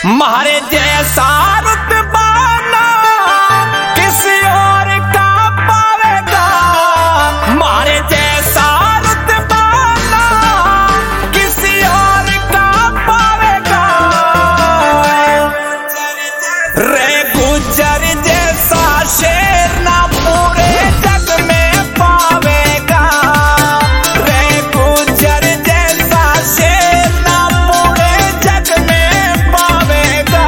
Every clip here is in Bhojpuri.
मारे जैसा रुतबा ना किसी और का पावेगा, मारे जैसा रुतबा ना किसी और का पावेगा। रे गुजर जैसा शेर ना पूरे जग में पावेगा, रे गुजर जैसा शेर ना पूरे जग में पावेगा।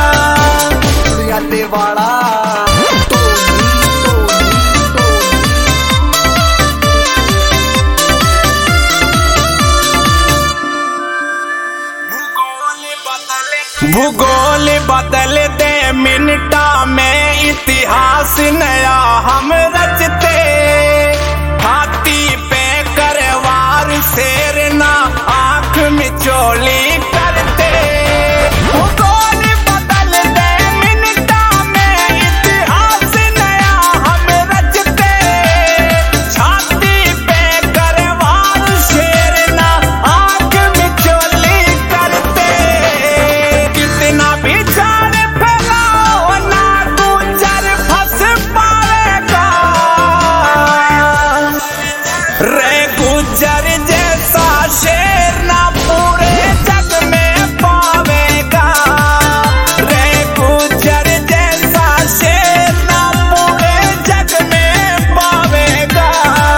वाला भूगोल बदल दे मिनटा में, इतिहास नया हम रचते। हाथी पे करवार शेर ना आंख मिचोली करते। भूगोल बदल दे मिनटा में, इतिहास नया हम रचते। छाती पे करवार शेर ना आंख मिचोली करते। कितना भी जान फैलाओ ना गुजर फंस पाएगा, रे गुजर जैसा शेर ना पूरे जग में पावेगा, रे गुजर जैसा शेर ना पूरे जग में पावेगा।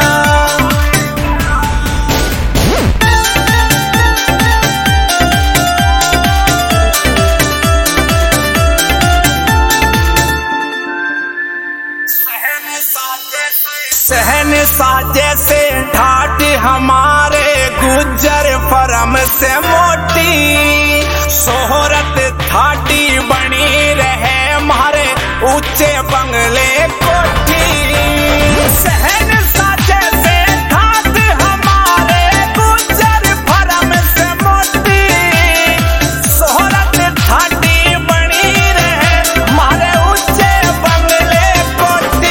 सहन साजे से ठाठ हमारे गुजर फरम से मोटी। शोहरत ठाटी बनी रहे मारे ऊंचे बंगले कोठी। सहन साजे से ठाठ हमारे गुजर फरम से मोटी। शोहरत ठाटी बनी रहे मारे ऊंचे बंगले कोठी।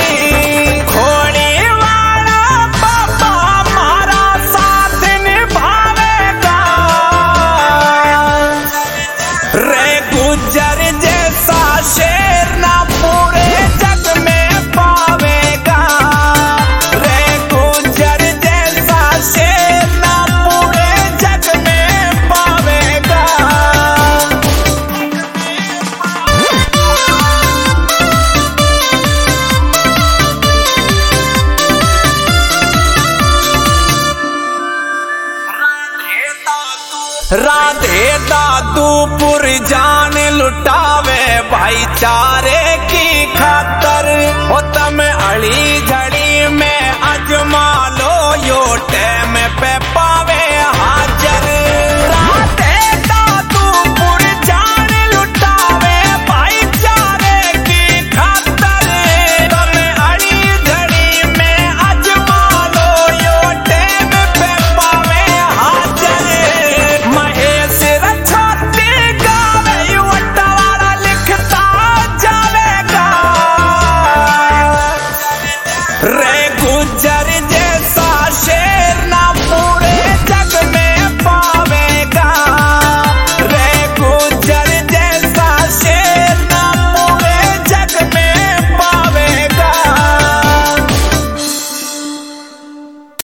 रे गुजर जैसा शेर ना पूरे जग में पावेगा, रे गुजर जैसा शेर ना पूरे जग में पावेगा। राधे दादूपुर जान लुटावे भाईचारे की खातर, हो तम अड़ी